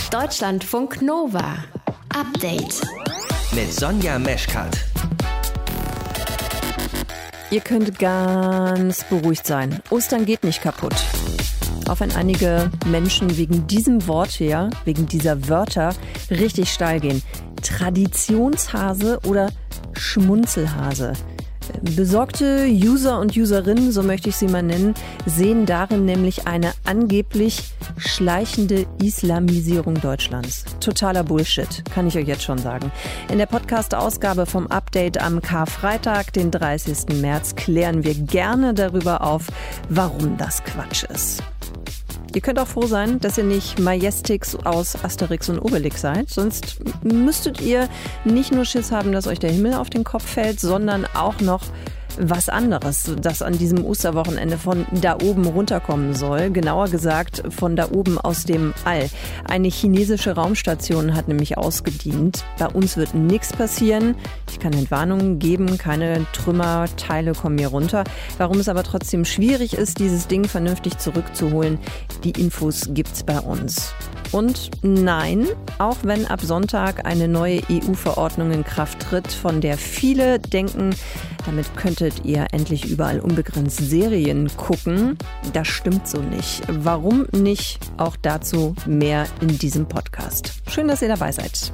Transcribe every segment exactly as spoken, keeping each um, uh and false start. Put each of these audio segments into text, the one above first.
Deutschlandfunk Nova. Update. Mit Sonja Meschkat. Ihr könnt ganz beruhigt sein. Ostern geht nicht kaputt. Auch wenn einige Menschen wegen diesem Wort hier, wegen dieser Wörter, richtig steil gehen. Traditionshase oder Schmunzelhase. Besorgte User und Userinnen, so möchte ich sie mal nennen, sehen darin nämlich eine angeblich schleichende Islamisierung Deutschlands. Totaler Bullshit, kann ich euch jetzt schon sagen. In der Podcast-Ausgabe vom Update am Karfreitag, den dreißigsten März, klären wir gerne darüber auf, warum das Quatsch ist. Ihr könnt auch froh sein, dass ihr nicht Majestix aus Asterix und Obelix seid. Sonst müsstet ihr nicht nur Schiss haben, dass euch der Himmel auf den Kopf fällt, sondern auch noch was anderes, das an diesem Osterwochenende von da oben runterkommen soll. Genauer gesagt von da oben aus dem All. Eine chinesische Raumstation hat nämlich ausgedient. Bei uns wird nichts passieren. Ich kann Entwarnungen geben, keine Trümmerteile kommen hier runter. Warum es aber trotzdem schwierig ist, dieses Ding vernünftig zurückzuholen, die Infos gibt's bei uns. Und nein, auch wenn ab Sonntag eine neue E U-Verordnung in Kraft tritt, von der viele denken, damit könntet ihr endlich überall unbegrenzt Serien gucken, das stimmt so nicht. Warum nicht? Auch dazu mehr in diesem Podcast. Schön, dass ihr dabei seid.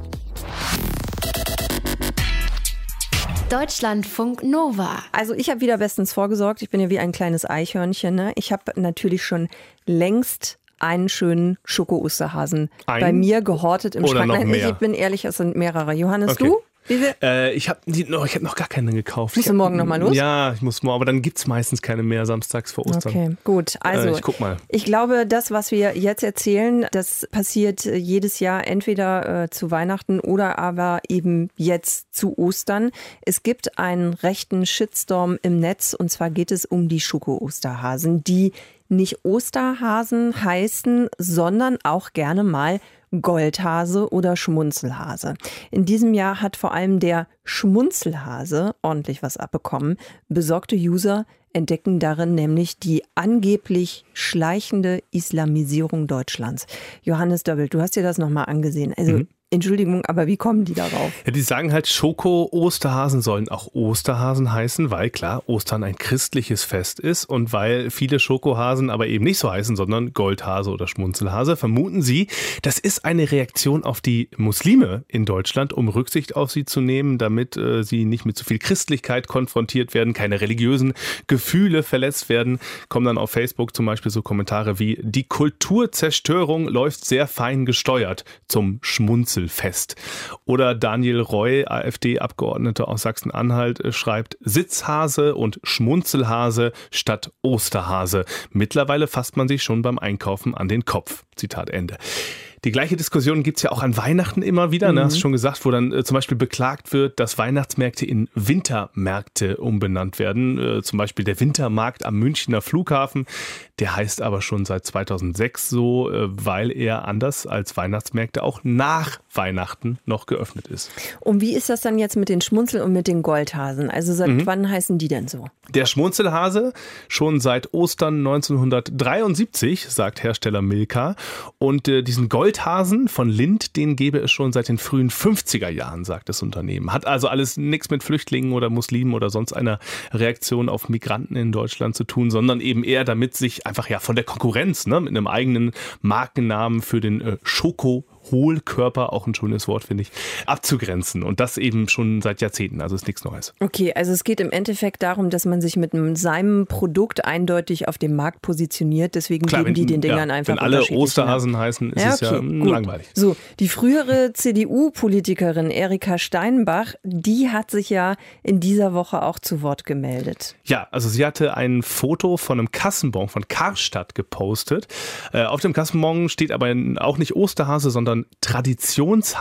Deutschlandfunk Nova. Also ich habe wieder bestens vorgesorgt. Ich bin ja wie ein kleines Eichhörnchen. Ne? Ich habe natürlich schon längst einen schönen Schoko-Osterhasen Ein? bei mir gehortet im Oder Schrank. noch Nein, mehr? Ich bin ehrlich, es sind mehrere. Johannes, Okay. du? Wie viel? Äh, ich habe noch, ich hab noch gar keine gekauft. Musst Ich du hab- morgen noch mal los? Ja, ich muss morgen, aber dann gibt's meistens keine mehr samstags vor Ostern. Okay, gut. Also, Äh, ich guck mal. ich glaube, das, was wir jetzt erzählen, das passiert jedes Jahr entweder äh, zu Weihnachten oder aber eben jetzt zu Ostern. Es gibt einen rechten Shitstorm im Netz und zwar geht es um die Schoko-Osterhasen, die nicht Osterhasen heißen, sondern auch gerne mal Goldhase oder Schmunzelhase. In diesem Jahr hat vor allem der Schmunzelhase ordentlich was abbekommen. Besorgte User entdecken darin nämlich die angeblich schleichende Islamisierung Deutschlands. Johannes Döbbel, du hast dir das nochmal angesehen. Also Mhm. Entschuldigung, aber wie kommen die darauf? Ja, die sagen halt, Schoko-Osterhasen sollen auch Osterhasen heißen, weil klar, Ostern ein christliches Fest ist und weil viele Schokohasen aber eben nicht so heißen, sondern Goldhase oder Schmunzelhase, vermuten sie, das ist eine Reaktion auf die Muslime in Deutschland, um Rücksicht auf sie zu nehmen, damit äh, sie nicht mit so viel Christlichkeit konfrontiert werden, keine religiösen Gefühle verletzt werden. Kommen dann auf Facebook zum Beispiel so Kommentare wie, die Kulturzerstörung läuft sehr fein gesteuert zum Schmunzel. Fest. Oder Daniel Roy, AfD-Abgeordneter aus Sachsen-Anhalt, schreibt Sitzhase und Schmunzelhase statt Osterhase. Mittlerweile fasst man sich schon beim Einkaufen an den Kopf. Zitat Ende. Die gleiche Diskussion gibt's ja auch an Weihnachten immer wieder, Mhm. ne, hast du schon gesagt, wo dann äh, zum Beispiel beklagt wird, dass Weihnachtsmärkte in Wintermärkte umbenannt werden. Äh, zum Beispiel der Wintermarkt am Münchner Flughafen, der heißt aber schon seit zweitausendsechs so, äh, weil er anders als Weihnachtsmärkte auch nach Weihnachten noch geöffnet ist. Und wie ist das dann jetzt mit den Schmunzel- und mit den Goldhasen? Also seit Mhm. wann heißen die denn so? Der Schmunzelhase schon seit Ostern neunzehnhundertdreiundsiebzig, sagt Hersteller Milka. Und äh, diesen Goldhasen von Lindt, den gäbe es schon seit den frühen fünfziger Jahren, sagt das Unternehmen. Hat also alles nichts mit Flüchtlingen oder Muslimen oder sonst einer Reaktion auf Migranten in Deutschland zu tun, sondern eben eher damit sich einfach ja von der Konkurrenz, ne, mit einem eigenen Markennamen für den äh, Schoko Hohlkörper, auch ein schönes Wort, finde ich, abzugrenzen. Und das eben schon seit Jahrzehnten, also ist nichts Neues. Okay, also es geht im Endeffekt darum, dass man sich mit einem, seinem Produkt eindeutig auf dem Markt positioniert. Deswegen Klar, geben wenn, die den Dingern ja, einfach wenn alle unterschiedliche Osterhasen Namen. heißen, ist Ja, es ja okay, mm, gut. langweilig. So, die frühere C D U-Politikerin Erika Steinbach, die hat sich ja in dieser Woche auch zu Wort gemeldet. Ja, also sie hatte ein Foto von einem Kassenbon von Karstadt gepostet. Äh, auf dem Kassenbon steht aber auch nicht Osterhase, sondern Traditionshase.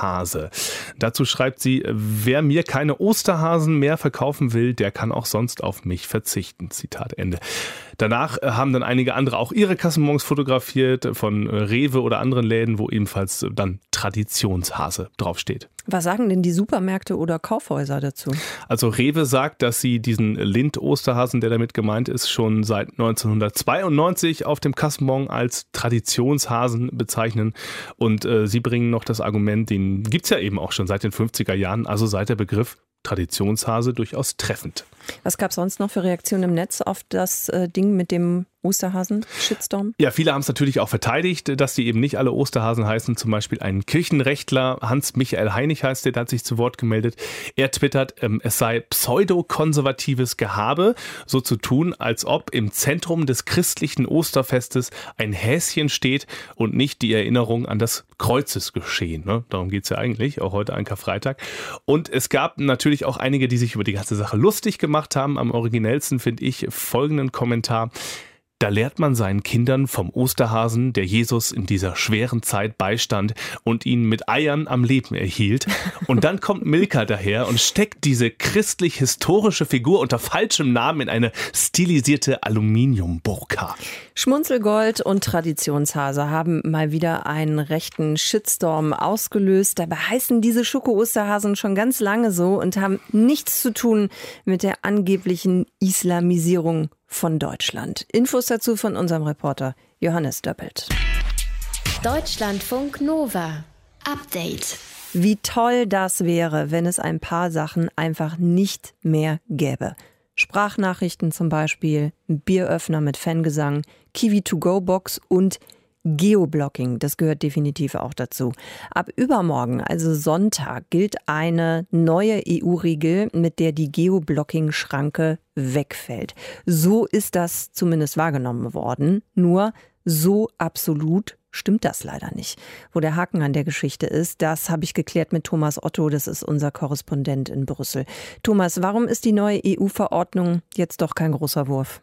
Dazu schreibt sie, wer mir keine Osterhasen mehr verkaufen will, der kann auch sonst auf mich verzichten. Zitat Ende. Danach haben dann einige andere auch ihre Kassenbons fotografiert von Rewe oder anderen Läden, wo ebenfalls dann Traditionshase draufsteht. Was sagen denn die Supermärkte oder Kaufhäuser dazu? Also Rewe sagt, dass sie diesen Lindt-Osterhasen, der damit gemeint ist, schon seit neunzehnhundertzweiundneunzig auf dem Kassenbon als Traditionshasen bezeichnen. Und äh, sie bringen noch das Argument, den gibt es ja eben auch schon seit den fünfziger Jahren, also seit der Begriff Traditionshase durchaus treffend. Was gab es sonst noch für Reaktionen im Netz auf das äh, Ding mit dem Osterhasen, Shitstorm? Ja, viele haben es natürlich auch verteidigt, dass die eben nicht alle Osterhasen heißen. Zum Beispiel ein Kirchenrechtler, Hans-Michael Heinig heißt der, der hat sich zu Wort gemeldet. Er twittert, ähm, es sei pseudo-konservatives Gehabe, so zu tun, als ob im Zentrum des christlichen Osterfestes ein Häschen steht und nicht die Erinnerung an das Kreuzesgeschehen. Ne? Darum geht es ja eigentlich, auch heute ein Karfreitag. Und es gab natürlich auch einige, die sich über die ganze Sache lustig gemacht haben. Am originellsten finde ich folgenden Kommentar. Da lehrt man seinen Kindern vom Osterhasen, der Jesus in dieser schweren Zeit beistand und ihn mit Eiern am Leben erhielt. Und dann kommt Milka daher und steckt diese christlich-historische Figur unter falschem Namen in eine stilisierte Aluminiumburka. Schmunzelgold und Traditionshase haben mal wieder einen rechten Shitstorm ausgelöst. Dabei heißen diese Schoko-Osterhasen schon ganz lange so und haben nichts zu tun mit der angeblichen Islamisierung von Deutschland. Infos dazu von unserem Reporter Johannes Döppelt. Deutschlandfunk Nova. Update. Wie toll das wäre, wenn es ein paar Sachen einfach nicht mehr gäbe. Sprachnachrichten zum Beispiel, ein Bieröffner mit Fangesang, Kiwi-to-go-Box und Geoblocking, das gehört definitiv auch dazu. Ab übermorgen, also Sonntag, gilt eine neue E U-Regel, mit der die Geoblocking-Schranke wegfällt. So ist das zumindest wahrgenommen worden. Nur so absolut stimmt das leider nicht. Wo der Haken an der Geschichte ist, das habe ich geklärt mit Thomas Otto, das ist unser Korrespondent in Brüssel. Thomas, warum ist die neue E U-Verordnung jetzt doch kein großer Wurf?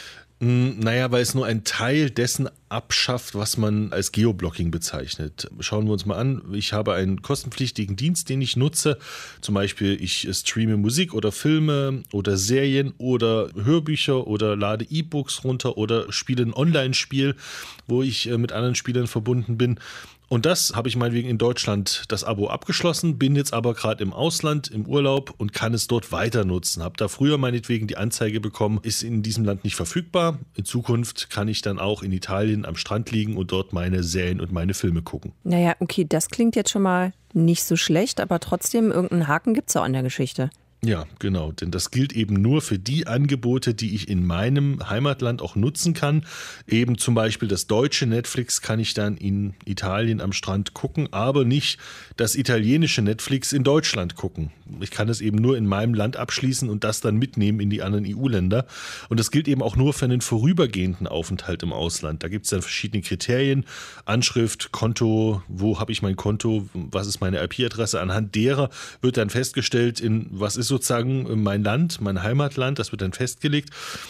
Naja, weil es nur ein Teil dessen abschafft, was man als Geoblocking bezeichnet. Schauen wir uns mal an. Ich habe einen kostenpflichtigen Dienst, den ich nutze. Zum Beispiel, ich streame Musik oder Filme oder Serien oder Hörbücher oder lade E-Books runter oder spiele ein Online-Spiel, wo ich mit anderen Spielern verbunden bin. Und das habe ich meinetwegen in Deutschland das Abo abgeschlossen, bin jetzt aber gerade im Ausland, im Urlaub und kann es dort weiter nutzen. Habe da früher meinetwegen die Anzeige bekommen, ist in diesem Land nicht verfügbar. In Zukunft kann ich dann auch in Italien am Strand liegen und dort meine Serien und meine Filme gucken. Naja, okay, das klingt jetzt schon mal nicht so schlecht, aber trotzdem, irgendeinen Haken gibt es auch an der Geschichte. Ja, genau, denn das gilt eben nur für die Angebote, die ich in meinem Heimatland auch nutzen kann. Eben zum Beispiel das deutsche Netflix kann ich dann in Italien am Strand gucken, aber nicht das italienische Netflix in Deutschland gucken. Ich kann es eben nur in meinem Land abschließen und das dann mitnehmen in die anderen E U-Länder. Und das gilt eben auch nur für einen vorübergehenden Aufenthalt im Ausland. Da gibt es dann verschiedene Kriterien, Anschrift, Konto, wo habe ich mein Konto, was ist meine I P-Adresse. Anhand derer wird dann festgestellt, in was ist sozusagen mein Land, mein Heimatland, das wird dann festgelegt.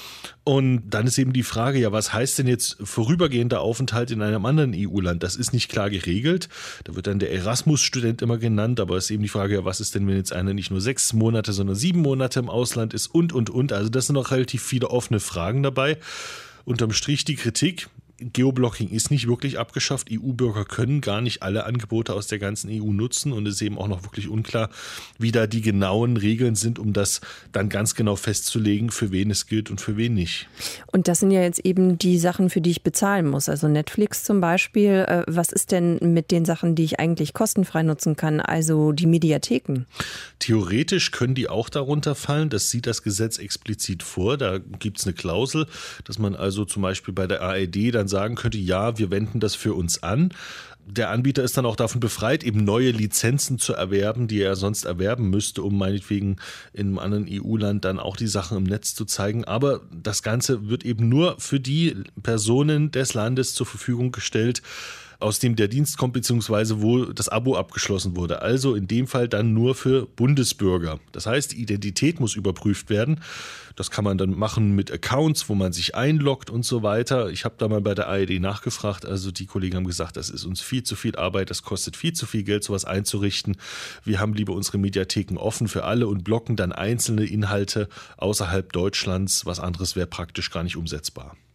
Und dann ist eben die Frage, ja, was heißt denn jetzt vorübergehender Aufenthalt in einem anderen E U-Land? Das ist nicht klar geregelt. Da wird dann der Erasmus-Student immer genannt, aber es ist eben die Frage, ja, was ist denn, wenn jetzt einer nicht nur sechs Monate, sondern sieben Monate im Ausland ist und, und, und. Also das sind noch relativ viele offene Fragen dabei. Unterm Strich die Kritik. Geoblocking ist nicht wirklich abgeschafft. E U-Bürger können gar nicht alle Angebote aus der ganzen E U nutzen und es ist eben auch noch wirklich unklar, wie da die genauen Regeln sind, um das dann ganz genau festzulegen, für wen es gilt und für wen nicht. Und das sind ja jetzt eben die Sachen, für die ich bezahlen muss. Also Netflix zum Beispiel. Was ist denn mit den Sachen, die ich eigentlich kostenfrei nutzen kann, also die Mediatheken? Theoretisch können die auch darunter fallen. Das sieht das Gesetz explizit vor. Da gibt es eine Klausel, dass man also zum Beispiel bei der A R D dann sagen könnte, ja, wir wenden das für uns an. Der Anbieter ist dann auch davon befreit, eben neue Lizenzen zu erwerben, die er sonst erwerben müsste, um meinetwegen in einem anderen E U-Land dann auch die Sachen im Netz zu zeigen. Aber das Ganze wird eben nur für die Personen des Landes zur Verfügung gestellt, aus dem der Dienst kommt, beziehungsweise wo das Abo abgeschlossen wurde. Also in dem Fall dann nur für Bundesbürger. Das heißt, die Identität muss überprüft werden. Das kann man dann machen mit Accounts, wo man sich einloggt und so weiter. Ich habe da mal bei der A R D nachgefragt. Also die Kollegen haben gesagt, das ist uns viel zu viel Arbeit, das kostet viel zu viel Geld, sowas einzurichten. Wir haben lieber unsere Mediatheken offen für alle und blocken dann einzelne Inhalte außerhalb Deutschlands. Was anderes wäre praktisch gar nicht umsetzbar.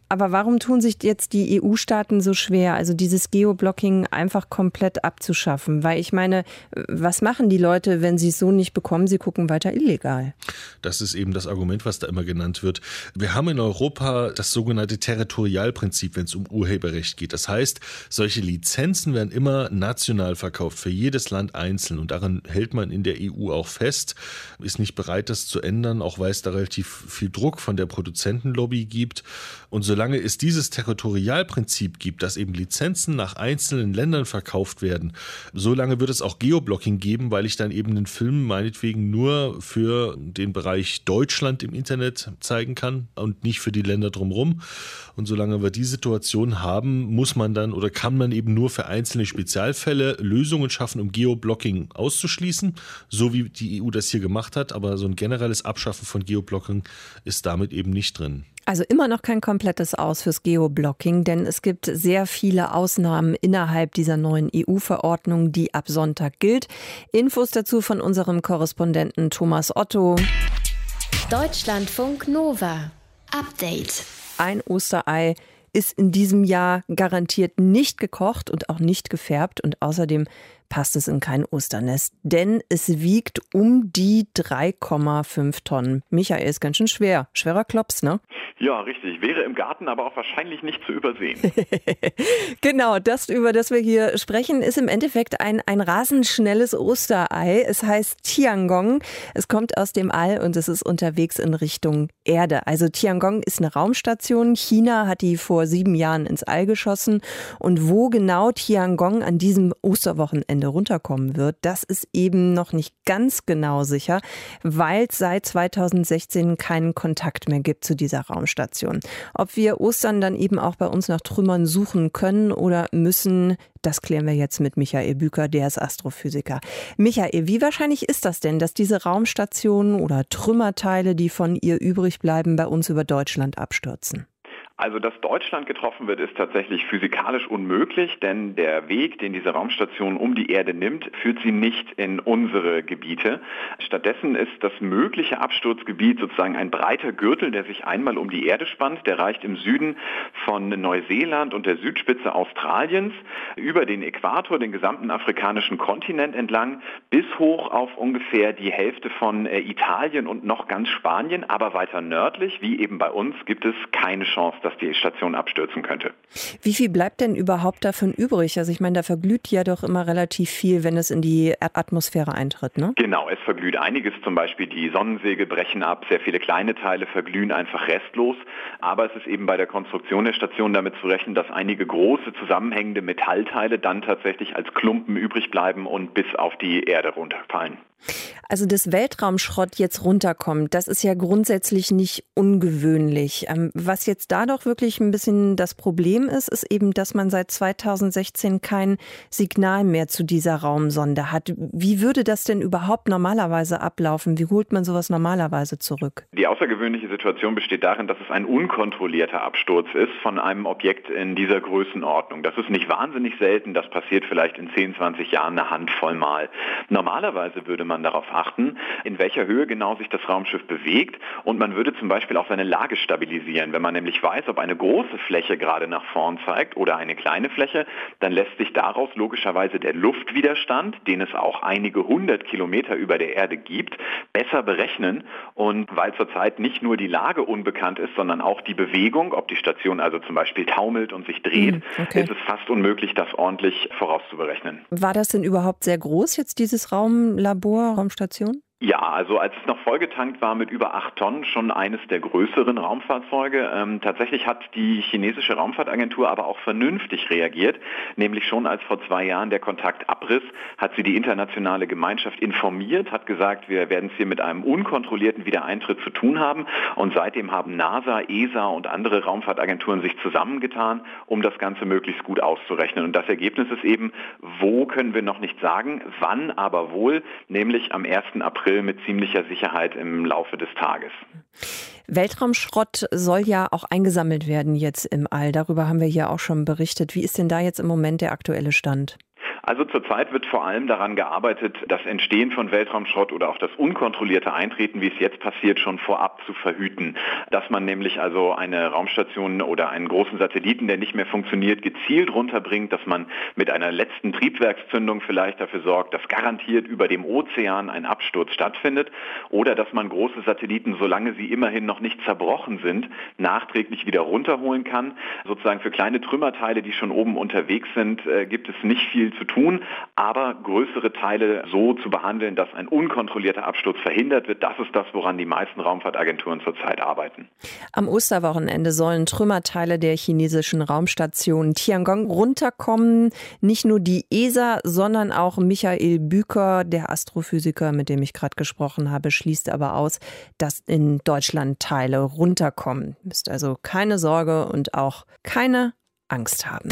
Aber warum tun sich jetzt die E U-Staaten so schwer, also dieses Geoblocking einfach komplett abzuschaffen? Weil ich meine, was machen die Leute, wenn sie es so nicht bekommen? Sie gucken weiter illegal. Das ist eben das Argument, was da immer genannt wird. Wir haben in Europa das sogenannte Territorialprinzip, wenn es um Urheberrecht geht. Das heißt, solche Lizenzen werden immer national verkauft, für jedes Land einzeln. Und daran hält man in der E U auch fest, ist nicht bereit, das zu ändern, auch weil es da relativ viel Druck von der Produzentenlobby gibt. Und solange es dieses Territorialprinzip gibt, dass eben Lizenzen nach einzelnen Ländern verkauft werden, solange wird es auch Geoblocking geben, weil ich dann eben den Film meinetwegen nur für den Bereich Deutschland im Internet zeigen kann und nicht für die Länder drumherum. Und solange wir die Situation haben, muss man dann oder kann man eben nur für einzelne Spezialfälle Lösungen schaffen, um Geoblocking auszuschließen, so wie die E U das hier gemacht hat. Aber so ein generelles Abschaffen von Geoblocking ist damit eben nicht drin. Also immer noch kein komplettes Aus fürs Geoblocking, denn es gibt sehr viele Ausnahmen innerhalb dieser neuen E U-Verordnung, die ab Sonntag gilt. Infos dazu von unserem Korrespondenten Thomas Otto. Deutschlandfunk Nova. Update. Ein Osterei ist in diesem Jahr garantiert nicht gekocht und auch nicht gefärbt und außerdem passt es in kein Osternest, denn es wiegt um die drei Komma fünf Tonnen. Michael, ist ganz schön schwer. Schwerer Klops, ne? Ja, richtig. Wäre im Garten aber auch wahrscheinlich nicht zu übersehen. Genau, das, über das wir hier sprechen, ist im Endeffekt ein, ein rasend schnelles Osterei. Es heißt Tiangong. Es kommt aus dem All und es ist unterwegs in Richtung Erde. Also Tiangong ist eine Raumstation. China hat die vor sieben Jahren ins All geschossen. Und wo genau Tiangong an diesem Osterwochenende runterkommen wird, das ist eben noch nicht ganz genau sicher, weil es seit zweitausendsechzehn keinen Kontakt mehr gibt zu dieser Raumstation. Ob wir Ostern dann eben auch bei uns nach Trümmern suchen können oder müssen, das klären wir jetzt mit Michael Büker, der ist Astrophysiker. Michael, wie wahrscheinlich ist das denn, dass diese Raumstationen oder Trümmerteile, die von ihr übrig bleiben, bei uns über Deutschland abstürzen? Also, dass Deutschland getroffen wird, ist tatsächlich physikalisch unmöglich, denn der Weg, den diese Raumstation um die Erde nimmt, führt sie nicht in unsere Gebiete. Stattdessen ist das mögliche Absturzgebiet sozusagen ein breiter Gürtel, der sich einmal um die Erde spannt. Der reicht im Süden von Neuseeland und der Südspitze Australiens über den Äquator, den gesamten afrikanischen Kontinent entlang, bis hoch auf ungefähr die Hälfte von äh, Italien und noch ganz Spanien. Aber weiter nördlich, wie eben bei uns, gibt es keine Chance, dass die Station abstürzen könnte. Wie viel bleibt denn überhaupt davon übrig? Also ich meine, da verglüht ja doch immer relativ viel, wenn es in die Erdatmosphäre eintritt, ne? Genau, es verglüht einiges, zum Beispiel die Sonnensegel brechen ab, sehr viele kleine Teile verglühen einfach restlos, aber es ist eben bei der Konstruktion der Station damit zu rechnen, dass einige große zusammenhängende Metallteile dann tatsächlich als Klumpen übrig bleiben und bis auf die Erde runterfallen. Also dass Weltraumschrott jetzt runterkommt, das ist ja grundsätzlich nicht ungewöhnlich. Was jetzt da doch wirklich ein bisschen das Problem ist, ist eben, dass man seit zweitausendsechzehn kein Signal mehr zu dieser Raumsonde hat. Wie würde das denn überhaupt normalerweise ablaufen? Wie holt man sowas normalerweise zurück? Die außergewöhnliche Situation besteht darin, dass es ein unkontrollierter Absturz ist von einem Objekt in dieser Größenordnung. Das ist nicht wahnsinnig selten, das passiert vielleicht in zehn, zwanzig Jahren eine Handvoll Mal. Normalerweise würde man darauf achten, in welcher Höhe genau sich das Raumschiff bewegt und man würde zum Beispiel auch seine Lage stabilisieren. Wenn man nämlich weiß, ob eine große Fläche gerade nach vorn zeigt oder eine kleine Fläche, dann lässt sich daraus logischerweise der Luftwiderstand, den es auch einige hundert Kilometer über der Erde gibt, besser berechnen. Und weil zurzeit nicht nur die Lage unbekannt ist, sondern auch die Bewegung, ob die Station also zum Beispiel taumelt und sich dreht, okay, ist es fast unmöglich, das ordentlich vorauszuberechnen. War das denn überhaupt sehr groß, jetzt dieses Raumlabor, Raumstation? Ja, also als es noch vollgetankt war mit über acht Tonnen, schon eines der größeren Raumfahrzeuge. Ähm, tatsächlich hat die chinesische Raumfahrtagentur aber auch vernünftig reagiert, nämlich schon als vor zwei Jahren der Kontakt abriss, hat sie die internationale Gemeinschaft informiert, hat gesagt, wir werden es hier mit einem unkontrollierten Wiedereintritt zu tun haben und seitdem haben NASA, E S A und andere Raumfahrtagenturen sich zusammengetan, um das Ganze möglichst gut auszurechnen. Und das Ergebnis ist eben, wo können wir noch nicht sagen, wann aber wohl, nämlich am ersten April mit ziemlicher Sicherheit im Laufe des Tages. Weltraumschrott soll ja auch eingesammelt werden jetzt im All. Darüber haben wir hier auch schon berichtet. Wie ist denn da jetzt im Moment der aktuelle Stand? Also zurzeit wird vor allem daran gearbeitet, das Entstehen von Weltraumschrott oder auch das unkontrollierte Eintreten, wie es jetzt passiert, schon vorab zu verhüten. Dass man nämlich also eine Raumstation oder einen großen Satelliten, der nicht mehr funktioniert, gezielt runterbringt, dass man mit einer letzten Triebwerkszündung vielleicht dafür sorgt, dass garantiert über dem Ozean ein Absturz stattfindet, oder dass man große Satelliten, solange sie immerhin noch nicht zerbrochen sind, nachträglich wieder runterholen kann. Sozusagen für kleine Trümmerteile, die schon oben unterwegs sind, äh, gibt es nicht viel zu tun, aber größere Teile so zu behandeln, dass ein unkontrollierter Absturz verhindert wird, das ist das, woran die meisten Raumfahrtagenturen zurzeit arbeiten. Am Osterwochenende sollen Trümmerteile der chinesischen Raumstation Tiangong runterkommen. Nicht nur die E S A, sondern auch Michael Büker, der Astrophysiker, mit dem ich gerade gesprochen habe, schließt aber aus, dass in Deutschland Teile runterkommen. Müsst also keine Sorge und auch keine Angst haben.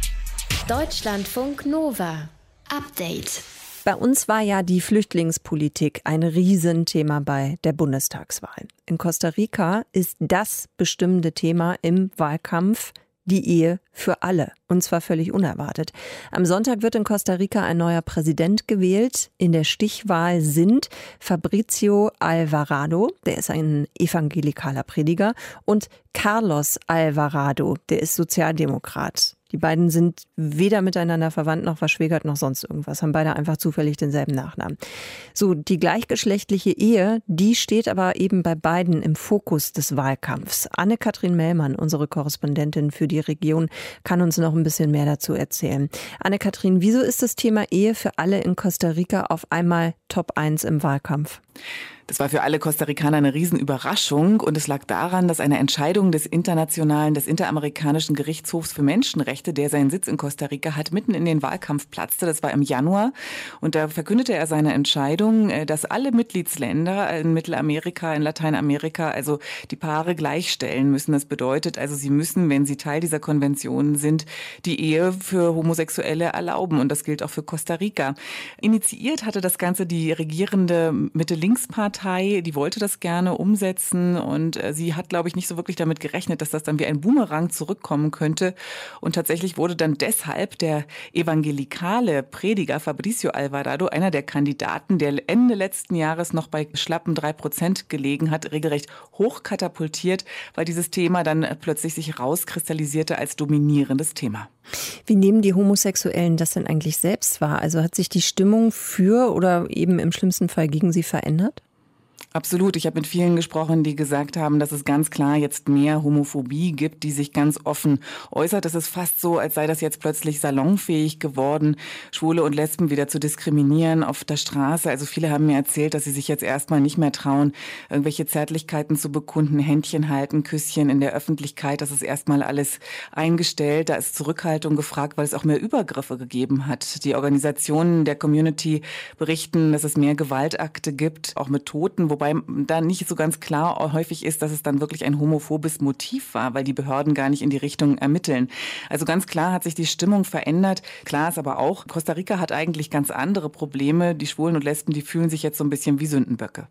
Deutschlandfunk Nova. Update. Bei uns war ja die Flüchtlingspolitik ein Riesenthema bei der Bundestagswahl. In Costa Rica ist das bestimmende Thema im Wahlkampf die Ehe für alle. Und zwar völlig unerwartet. Am Sonntag wird in Costa Rica ein neuer Präsident gewählt. In der Stichwahl sind Fabricio Alvarado, der ist ein evangelikaler Prediger, und Carlos Alvarado, der ist Sozialdemokrat. Die beiden sind weder miteinander verwandt noch verschwägert noch sonst irgendwas, haben beide einfach zufällig denselben Nachnamen. So, die gleichgeschlechtliche Ehe, die steht aber eben bei beiden im Fokus des Wahlkampfs. Anne-Kathrin Mellmann, unsere Korrespondentin für die Region, kann uns noch ein bisschen mehr dazu erzählen. Anne-Kathrin, wieso ist das Thema Ehe für alle in Costa Rica auf einmal Top eins im Wahlkampf? Das war für alle Costa Ricaner eine Riesenüberraschung und es lag daran, dass eine Entscheidung des internationalen, des interamerikanischen Gerichtshofs für Menschenrechte, der seinen Sitz in Costa Rica hat, mitten in den Wahlkampf platzte. Das war im Januar und da verkündete er seine Entscheidung, dass alle Mitgliedsländer in Mittelamerika, in Lateinamerika, also die Paare gleichstellen müssen. Das bedeutet also, sie müssen, wenn sie Teil dieser Konvention sind, die Ehe für Homosexuelle erlauben und das gilt auch für Costa Rica. Initiiert hatte das Ganze die regierende Mitte-Links-Partei. Die wollte das gerne umsetzen und sie hat, glaube ich, nicht so wirklich damit gerechnet, dass das dann wie ein Boomerang zurückkommen könnte. Und tatsächlich wurde dann deshalb der evangelikale Prediger Fabricio Alvarado einer der Kandidaten, der Ende letzten Jahres noch bei schlappen drei Prozent gelegen hat, regelrecht hochkatapultiert, weil dieses Thema dann plötzlich sich rauskristallisierte als dominierendes Thema. Wie nehmen die Homosexuellen das denn eigentlich selbst wahr? Also hat sich die Stimmung für oder eben im schlimmsten Fall gegen sie verändert? Absolut. Ich habe mit vielen gesprochen, die gesagt haben, dass es ganz klar jetzt mehr Homophobie gibt, die sich ganz offen äußert. Es ist fast so, als sei das jetzt plötzlich salonfähig geworden, Schwule und Lesben wieder zu diskriminieren auf der Straße. Also viele haben mir erzählt, dass sie sich jetzt erstmal nicht mehr trauen, irgendwelche Zärtlichkeiten zu bekunden, Händchen halten, Küsschen in der Öffentlichkeit. Das ist erstmal alles eingestellt. Da ist Zurückhaltung gefragt, weil es auch mehr Übergriffe gegeben hat. Die Organisationen der Community berichten, dass es mehr Gewaltakte gibt, auch mit Toten, wobei da nicht so ganz klar häufig ist, dass es dann wirklich ein homophobes Motiv war, weil die Behörden gar nicht in die Richtung ermitteln. Also ganz klar hat sich die Stimmung verändert. Klar ist aber auch, Costa Rica hat eigentlich ganz andere Probleme. Die Schwulen und Lesben, die fühlen sich jetzt so ein bisschen wie Sündenböcke.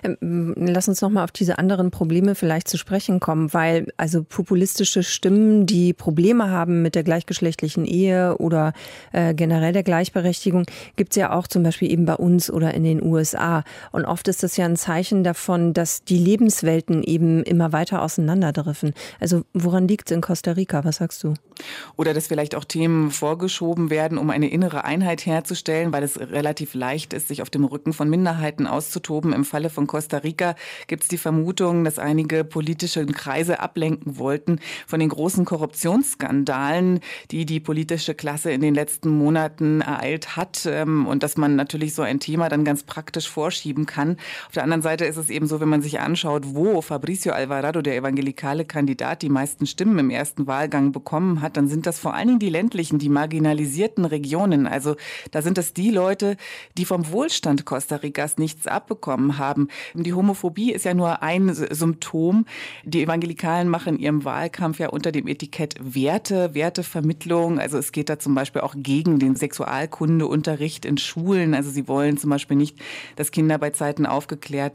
Lass uns noch mal auf diese anderen Probleme vielleicht zu sprechen kommen, weil also populistische Stimmen, die Probleme haben mit der gleichgeschlechtlichen Ehe oder äh, generell der Gleichberechtigung, gibt es ja auch zum Beispiel eben bei uns oder in den U S A. Und oft ist das ja ein Zeichen davon, dass die Lebenswelten eben immer weiter auseinanderdriften. Also woran liegt es in Costa Rica? Was sagst du? Oder dass vielleicht auch Themen vorgeschoben werden, um eine innere Einheit herzustellen, weil es relativ leicht ist, sich auf dem Rücken von Minderheiten auszutoben. Im Falle von Costa Rica gibt es die Vermutung, dass einige politische Kreise ablenken wollten von den großen Korruptionsskandalen, die die politische Klasse in den letzten Monaten ereilt hat und dass man natürlich so ein Thema dann ganz praktisch vorschieben kann. Auf der anderen Seite ist es eben so, wenn man sich anschaut, wo Fabricio Alvarado, der evangelikale Kandidat, die meisten Stimmen im ersten Wahlgang bekommen hat, dann sind das vor allen Dingen die ländlichen, die marginalisierten Regionen. Also da sind es die Leute, die vom Wohlstand Costa Ricas nichts abbekommen haben. Die Homophobie ist ja nur ein Symptom. Die Evangelikalen machen in ihrem Wahlkampf ja unter dem Etikett Werte, Wertevermittlung. Also es geht da zum Beispiel auch gegen den Sexualkundeunterricht in Schulen. Also sie wollen zum Beispiel nicht, dass Kinder bei Zeiten aufgeklärt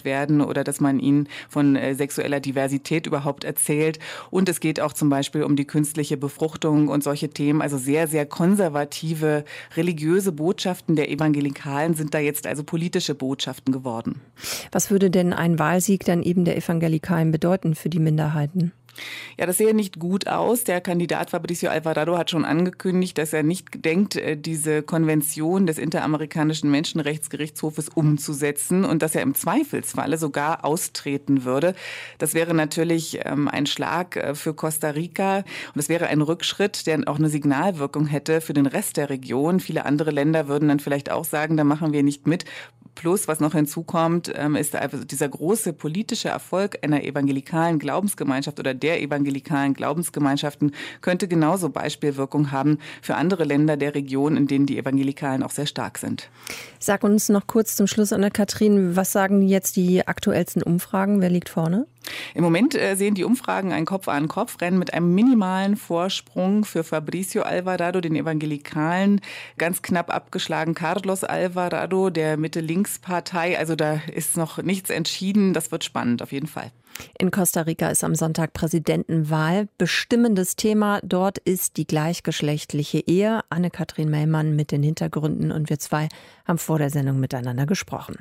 missbraucht werden oder dass man ihnen von äh, sexueller Diversität überhaupt erzählt. Und es geht auch zum Beispiel um die künstliche Befruchtung und solche Themen. Also sehr, sehr konservative religiöse Botschaften der Evangelikalen sind da jetzt also politische Botschaften geworden. Was würde denn ein Wahlsieg dann eben der Evangelikalen bedeuten für die Minderheiten? Ja, das sehe nicht gut aus. Der Kandidat Fabricio Alvarado hat schon angekündigt, dass er nicht gedenkt, diese Konvention des Interamerikanischen Menschenrechtsgerichtshofes umzusetzen und dass er im Zweifelsfalle sogar austreten würde. Das wäre natürlich ähm, ein Schlag für Costa Rica und es wäre ein Rückschritt, der auch eine Signalwirkung hätte für den Rest der Region. Viele andere Länder würden dann vielleicht auch sagen, da machen wir nicht mit. Plus, was noch hinzukommt, ist also dieser große politische Erfolg einer evangelikalen Glaubensgemeinschaft oder der evangelikalen Glaubensgemeinschaften könnte genauso Beispielwirkung haben für andere Länder der Region, in denen die Evangelikalen auch sehr stark sind. Sag uns noch kurz zum Schluss, Anne-Kathrin, was sagen jetzt die aktuellsten Umfragen? Wer liegt vorne? Im Moment sehen die Umfragen ein Kopf-an-Kopf-Rennen mit einem minimalen Vorsprung für Fabricio Alvarado, den Evangelikalen. Ganz knapp abgeschlagen Carlos Alvarado, der Mitte-Links-Partei. Also da ist noch nichts entschieden. Das wird spannend auf jeden Fall. In Costa Rica ist am Sonntag Präsidentenwahl. Bestimmendes Thema dort ist die gleichgeschlechtliche Ehe. Anne-Kathrin Mellmann mit den Hintergründen und wir zwei haben vor der Sendung miteinander gesprochen.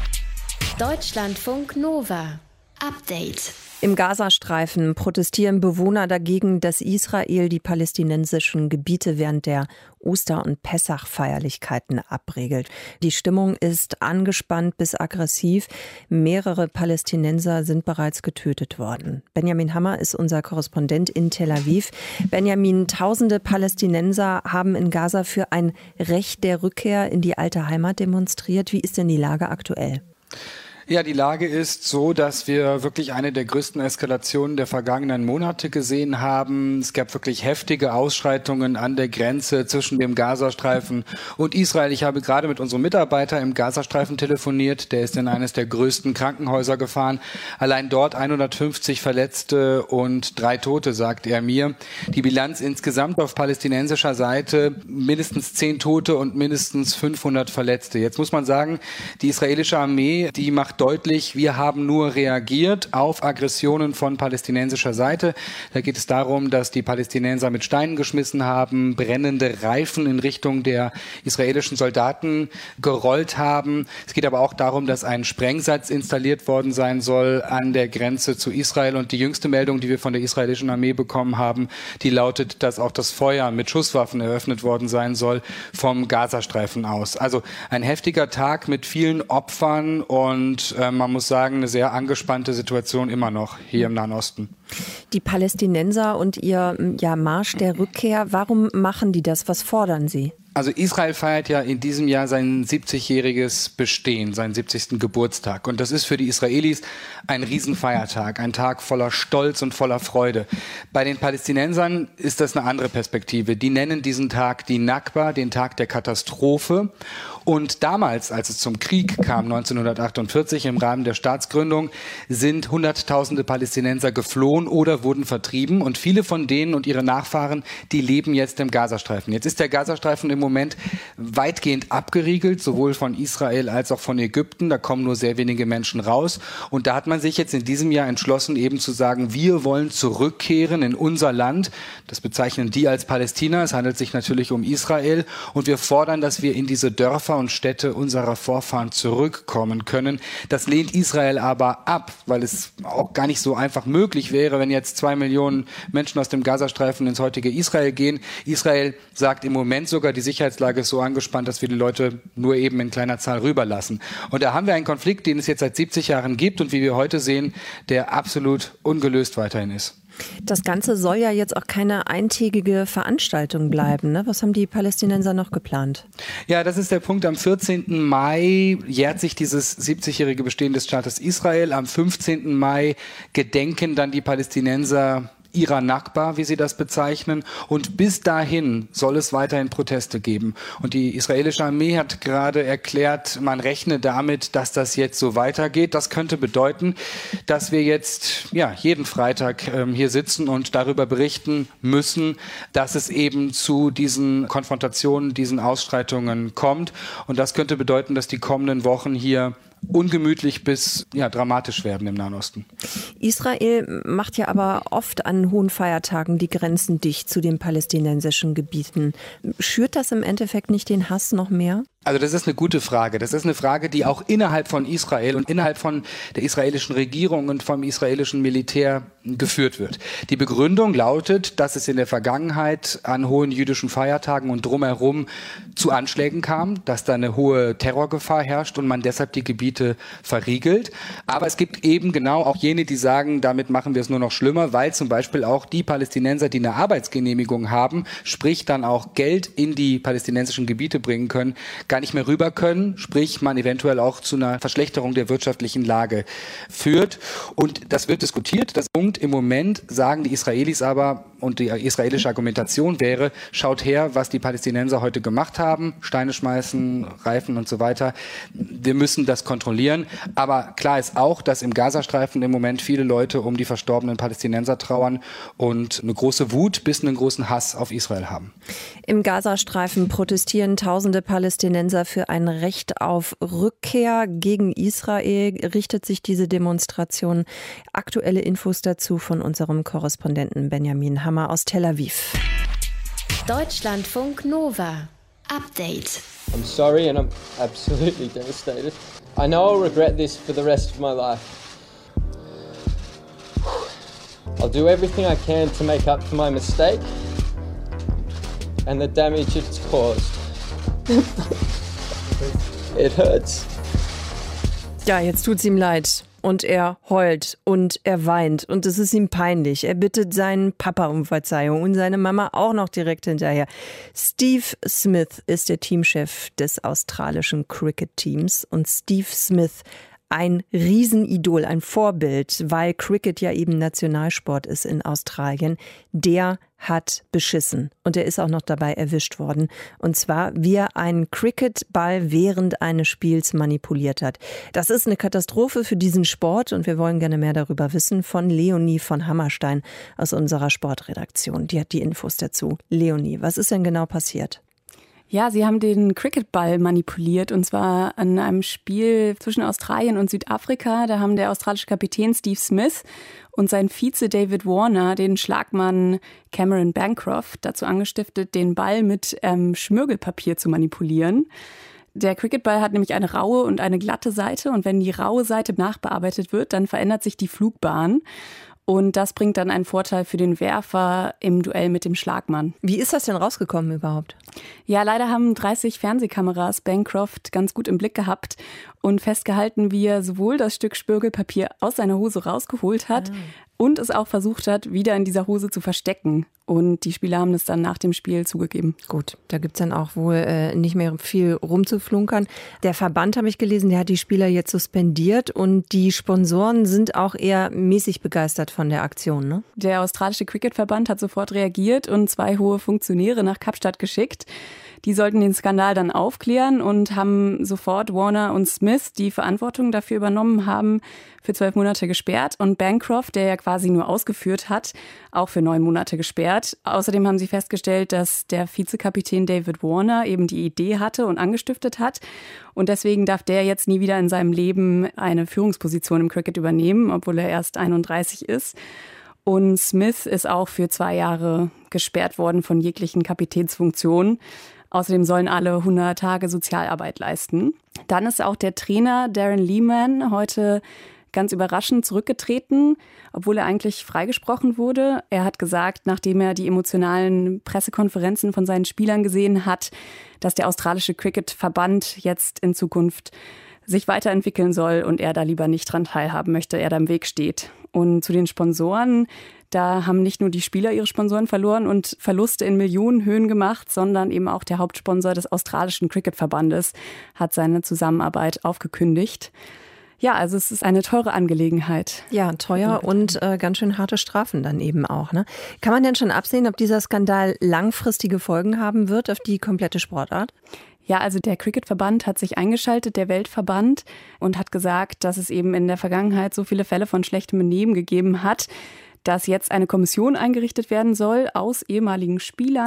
Deutschlandfunk Nova. Update. Im Gazastreifen protestieren Bewohner dagegen, dass Israel die palästinensischen Gebiete während der Oster- und Pessach-Feierlichkeiten abregelt. Die Stimmung ist angespannt bis aggressiv. Mehrere Palästinenser sind bereits getötet worden. Benjamin Hammer ist unser Korrespondent in Tel Aviv. Benjamin, tausende Palästinenser haben in Gaza für ein Recht der Rückkehr in die alte Heimat demonstriert. Wie ist denn die Lage aktuell? Ja, die Lage ist so, dass wir wirklich eine der größten Eskalationen der vergangenen Monate gesehen haben. Es gab wirklich heftige Ausschreitungen an der Grenze zwischen dem Gazastreifen und Israel. Ich habe gerade mit unserem Mitarbeiter im Gazastreifen telefoniert. Der ist in eines der größten Krankenhäuser gefahren. Allein dort hundertfünfzig Verletzte und drei Tote, sagt er mir. Die Bilanz insgesamt auf palästinensischer Seite mindestens zehn Tote und mindestens fünfhundert Verletzte. Jetzt muss man sagen, die israelische Armee, die macht deutlich, wir haben nur reagiert auf Aggressionen von palästinensischer Seite. Da geht es darum, dass die Palästinenser mit Steinen geschmissen haben, brennende Reifen in Richtung der israelischen Soldaten gerollt haben. Es geht aber auch darum, dass ein Sprengsatz installiert worden sein soll an der Grenze zu Israel. Und die jüngste Meldung, die wir von der israelischen Armee bekommen haben, die lautet, dass auch das Feuer mit Schusswaffen eröffnet worden sein soll vom Gazastreifen aus. Also ein heftiger Tag mit vielen Opfern und man muss sagen, eine sehr angespannte Situation immer noch hier im Nahen Osten. Die Palästinenser und ihr ja, Marsch der Rückkehr, warum machen die das? Was fordern sie? Also Israel feiert ja in diesem Jahr sein siebzigjähriges Bestehen, seinen siebzigsten Geburtstag. Und das ist für die Israelis ein Riesenfeiertag, ein Tag voller Stolz und voller Freude. Bei den Palästinensern ist das eine andere Perspektive. Die nennen diesen Tag die Nakba, den Tag der Katastrophe. Und damals, als es zum Krieg kam, neunzehnhundertachtundvierzig, im Rahmen der Staatsgründung, sind Hunderttausende Palästinenser geflohen oder wurden vertrieben. Und viele von denen und ihre Nachfahren, die leben jetzt im Gazastreifen. Jetzt ist der Gazastreifen im Moment weitgehend abgeriegelt, sowohl von Israel als auch von Ägypten. Da kommen nur sehr wenige Menschen raus. Und da hat man sich jetzt in diesem Jahr entschlossen, eben zu sagen, wir wollen zurückkehren in unser Land. Das bezeichnen die als Palästina. Es handelt sich natürlich um Israel. Und wir fordern, dass wir in diese Dörfer und Städte unserer Vorfahren zurückkommen können. Das lehnt Israel aber ab, weil es auch gar nicht so einfach möglich wäre, wenn jetzt zwei Millionen Menschen aus dem Gazastreifen ins heutige Israel gehen. Israel sagt im Moment sogar, die Sicherheitslage ist so angespannt, dass wir die Leute nur eben in kleiner Zahl rüberlassen. Und da haben wir einen Konflikt, den es jetzt seit siebzig Jahren gibt und wie wir heute sehen, der absolut ungelöst weiterhin ist. Das Ganze soll ja jetzt auch keine eintägige Veranstaltung bleiben, ne? Was haben die Palästinenser noch geplant? Ja, das ist der Punkt. Am vierzehnten Mai jährt sich dieses siebzigjährige Bestehen des Staates Israel. Am fünfzehnten Mai gedenken dann die Palästinenser ihrer Nakba, wie sie das bezeichnen. Und bis dahin soll es weiterhin Proteste geben. Und die israelische Armee hat gerade erklärt, man rechne damit, dass das jetzt so weitergeht. Das könnte bedeuten, dass wir jetzt ja jeden Freitag ähm, hier sitzen und darüber berichten müssen, dass es eben zu diesen Konfrontationen, diesen Ausschreitungen kommt. Und das könnte bedeuten, dass die kommenden Wochen hier ungemütlich bis ja, dramatisch werden im Nahen Osten. Israel macht ja aber oft an hohen Feiertagen die Grenzen dicht zu den palästinensischen Gebieten. Schürt das im Endeffekt nicht den Hass noch mehr? Also das ist eine gute Frage. Das ist eine Frage, die auch innerhalb von Israel und innerhalb von der israelischen Regierung und vom israelischen Militär geführt wird. Die Begründung lautet, dass es in der Vergangenheit an hohen jüdischen Feiertagen und drumherum zu Anschlägen kam, dass da eine hohe Terrorgefahr herrscht und man deshalb die Gebiete verriegelt. Aber es gibt eben genau auch jene, die sagen, damit machen wir es nur noch schlimmer, weil zum Beispiel auch die Palästinenser, die eine Arbeitsgenehmigung haben, sprich dann auch Geld in die palästinensischen Gebiete bringen können, gar nicht mehr rüber können, sprich man eventuell auch zu einer Verschlechterung der wirtschaftlichen Lage führt. Und das wird diskutiert. Das Punkt im Moment sagen die Israelis aber, und die israelische Argumentation wäre, schaut her, was die Palästinenser heute gemacht haben, Steine schmeißen, Reifen und so weiter. Wir müssen das kontrollieren. Aber klar ist auch, dass im Gazastreifen im Moment viele Leute um die verstorbenen Palästinenser trauern und eine große Wut bis einen großen Hass auf Israel haben. Im Gazastreifen protestieren tausende Palästinenser für ein Recht auf Rückkehr gegen Israel. Richtet sich diese Demonstration? Aktuelle Infos dazu von unserem Korrespondenten Benjamin Hammer aus Tel Aviv. Deutschlandfunk Nova. Update. I'm sorry and I'm absolutely devastated. I know I'll regret this for the rest of my life. I'll do everything I can to make up for my mistake and the damage it's caused. It hurts. Ja, jetzt tut's ihm leid. Und er heult und er weint und es ist ihm peinlich. Er bittet seinen Papa um Verzeihung und seine Mama auch noch direkt hinterher. Steve Smith ist der Teamchef des australischen Cricket-Teams und Steve Smith, ein Riesenidol, ein Vorbild, weil Cricket ja eben Nationalsport ist in Australien, der hat beschissen. Und er ist auch noch dabei erwischt worden. Und zwar, wie er einen Cricketball während eines Spiels manipuliert hat. Das ist eine Katastrophe für diesen Sport und wir wollen gerne mehr darüber wissen von Leonie von Hammerstein aus unserer Sportredaktion. Die hat die Infos dazu. Leonie, was ist denn genau passiert? Ja, sie haben den Cricketball manipuliert und zwar an einem Spiel zwischen Australien und Südafrika. Da haben der australische Kapitän Steve Smith und sein Vize David Warner den Schlagmann Cameron Bancroft dazu angestiftet, den Ball mit ähm, Schmirgelpapier zu manipulieren. Der Cricketball hat nämlich eine raue und eine glatte Seite und wenn die raue Seite nachbearbeitet wird, dann verändert sich die Flugbahn. Und das bringt dann einen Vorteil für den Werfer im Duell mit dem Schlagmann. Wie ist das denn rausgekommen überhaupt? Ja, leider haben dreißig Fernsehkameras Bancroft ganz gut im Blick gehabt und festgehalten, wie er sowohl das Stück Spürgelpapier aus seiner Hose rausgeholt hat, ah. und es auch versucht hat, wieder in dieser Hose zu verstecken. Und die Spieler haben es dann nach dem Spiel zugegeben. Gut, da gibt's dann auch wohl äh, nicht mehr viel rumzuflunkern. Der Verband, habe ich gelesen, der hat die Spieler jetzt suspendiert und die Sponsoren sind auch eher mäßig begeistert von der Aktion, ne? Der australische Cricketverband hat sofort reagiert und zwei hohe Funktionäre nach Kapstadt geschickt. Die sollten den Skandal dann aufklären und haben sofort Warner und Smith, die Verantwortung dafür übernommen haben, für zwölf Monate gesperrt und Bancroft, der ja quasi nur ausgeführt hat, auch für neun Monate gesperrt. Außerdem haben sie festgestellt, dass der Vizekapitän David Warner eben die Idee hatte und angestiftet hat und deswegen darf der jetzt nie wieder in seinem Leben eine Führungsposition im Cricket übernehmen, obwohl er erst einunddreißig ist. Und Smith ist auch für zwei Jahre gesperrt worden von jeglichen Kapitänsfunktionen. Außerdem sollen alle hundert Tage Sozialarbeit leisten. Dann ist auch der Trainer Darren Lehman heute ganz überraschend zurückgetreten, obwohl er eigentlich freigesprochen wurde. Er hat gesagt, nachdem er die emotionalen Pressekonferenzen von seinen Spielern gesehen hat, dass der australische Cricketverband jetzt in Zukunft sich weiterentwickeln soll und er da lieber nicht dran teilhaben möchte, er da im Weg steht. Und zu den Sponsoren, da haben nicht nur die Spieler ihre Sponsoren verloren und Verluste in Millionenhöhen gemacht, sondern eben auch der Hauptsponsor des australischen Cricketverbandes hat seine Zusammenarbeit aufgekündigt. Ja, also es ist eine teure Angelegenheit. Ja, teuer und äh, ganz schön harte Strafen dann eben auch, ne? Kann man denn schon absehen, ob dieser Skandal langfristige Folgen haben wird auf die komplette Sportart? Ja, also der Cricketverband hat sich eingeschaltet, der Weltverband, und hat gesagt, dass es eben in der Vergangenheit so viele Fälle von schlechtem Benehmen gegeben hat, dass jetzt eine Kommission eingerichtet werden soll aus ehemaligen Spielern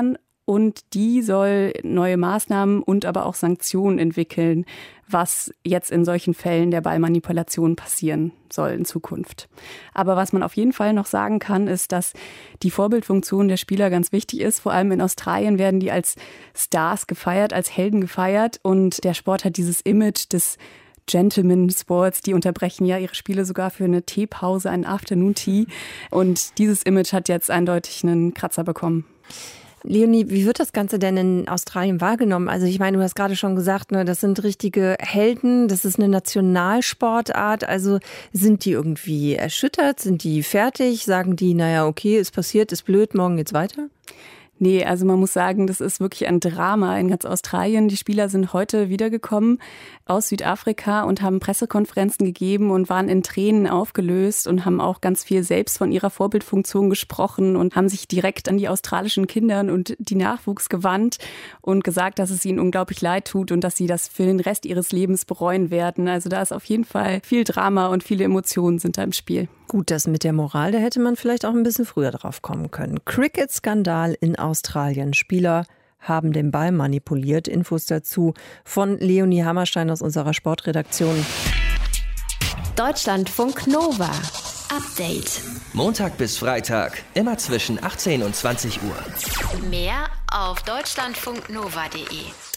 und die soll neue Maßnahmen und aber auch Sanktionen entwickeln, was jetzt in solchen Fällen der Ballmanipulation passieren soll in Zukunft. Aber was man auf jeden Fall noch sagen kann, ist, dass die Vorbildfunktion der Spieler ganz wichtig ist. Vor allem in Australien werden die als Stars gefeiert, als Helden gefeiert und der Sport hat dieses Image des Gentleman Sports, die unterbrechen ja ihre Spiele sogar für eine Teepause, einen Afternoon Tea. Und dieses Image hat jetzt eindeutig einen Kratzer bekommen. Leonie, wie wird das Ganze denn in Australien wahrgenommen? Also ich meine, du hast gerade schon gesagt, ne, das sind richtige Helden, das ist eine Nationalsportart. Also sind die irgendwie erschüttert, sind die fertig? Sagen die, naja, okay, ist passiert, ist blöd, morgen geht's weiter? Nee, also man muss sagen, das ist wirklich ein Drama in ganz Australien. Die Spieler sind heute wiedergekommen aus Südafrika und haben Pressekonferenzen gegeben und waren in Tränen aufgelöst und haben auch ganz viel selbst von ihrer Vorbildfunktion gesprochen und haben sich direkt an die australischen Kinder und die Nachwuchs gewandt und gesagt, dass es ihnen unglaublich leid tut und dass sie das für den Rest ihres Lebens bereuen werden. Also da ist auf jeden Fall viel Drama und viele Emotionen sind da im Spiel. Gut, das mit der Moral, da hätte man vielleicht auch ein bisschen früher drauf kommen können. Cricket-Skandal in Australien. Spieler haben den Ball manipuliert. Infos dazu von Leonie Hammerstein aus unserer Sportredaktion. Deutschlandfunk Nova. Update. Montag bis Freitag, immer zwischen achtzehn und zwanzig Uhr. Mehr auf deutschlandfunknova punkt de.